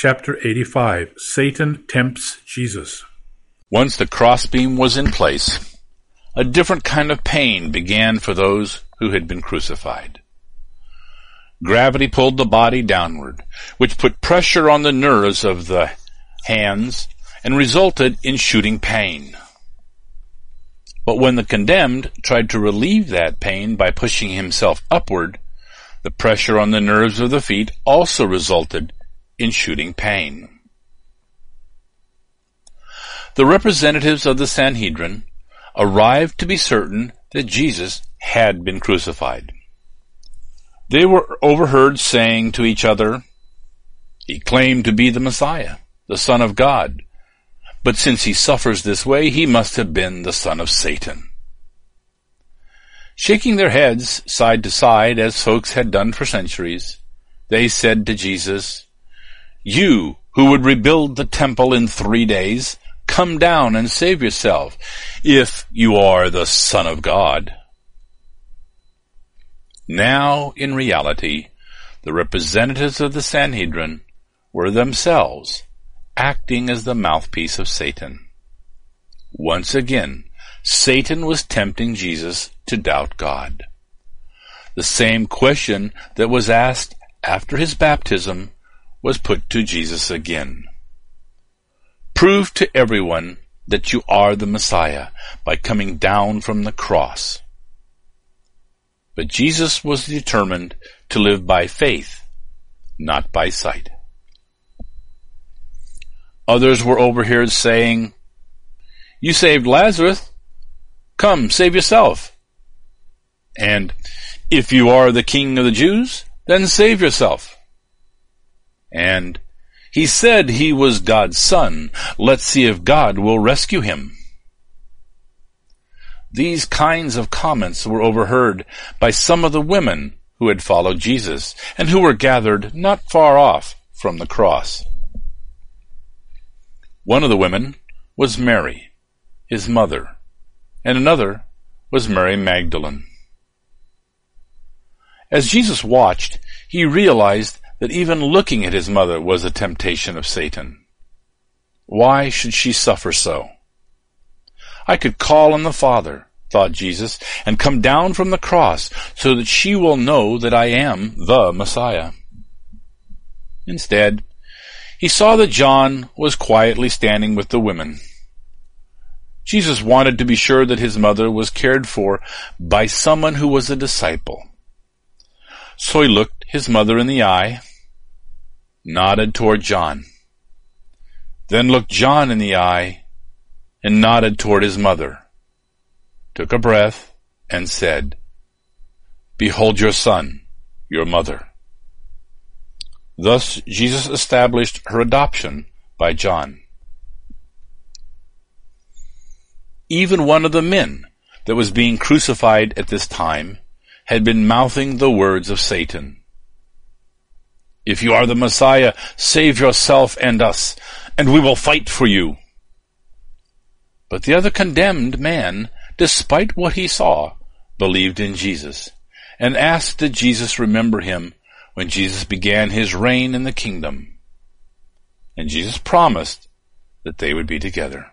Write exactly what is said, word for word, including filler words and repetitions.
Chapter eighty-five. Satan Tempts Jesus. Once the crossbeam was in place, a different kind of pain began for those who had been crucified. Gravity pulled the body downward, which put pressure on the nerves of the hands and resulted in shooting pain. But when the condemned tried to relieve that pain by pushing himself upward, the pressure on the nerves of the feet also resulted in shooting pain. The representatives of the Sanhedrin arrived to be certain that Jesus had been crucified. They were overheard saying to each other, "He claimed to be the Messiah, the Son of God, but since he suffers this way, he must have been the son of Satan." Shaking their heads side to side, as folks had done for centuries, they said to Jesus, "You, who would rebuild the temple in three days, come down and save yourself, if you are the Son of God." Now, in reality, the representatives of the Sanhedrin were themselves acting as the mouthpiece of Satan. Once again, Satan was tempting Jesus to doubt God. The same question that was asked after his baptism was put to Jesus again. Prove to everyone that you are the Messiah by coming down from the cross. But Jesus was determined to live by faith, not by sight. Others were overheard saying, "You saved Lazarus. Come, save yourself." And, "If you are the King of the Jews, then save yourself." And, "He said he was God's son. Let's see if God will rescue him." These kinds of comments were overheard by some of the women who had followed Jesus and who were gathered not far off from the cross. One of the women was Mary, his mother, and another was Mary Magdalene. As Jesus watched, he realized that even looking at his mother was a temptation of Satan. Why should she suffer so? I could call on the Father, thought Jesus, and come down from the cross so that she will know that I am the Messiah. Instead, he saw that John was quietly standing with the women. Jesus wanted to be sure that his mother was cared for by someone who was a disciple. So he looked his mother in the eye, nodded toward John, then looked John in the eye and nodded toward his mother, took a breath and said, "Behold your son, your mother." Thus Jesus established her adoption by John. Even one of the men that was being crucified at this time had been mouthing the words of Satan. "If you are the Messiah, save yourself and us, and we will fight for you." But the other condemned man, despite what he saw, believed in Jesus, and asked that Jesus remember him when Jesus began his reign in the kingdom. And Jesus promised that they would be together.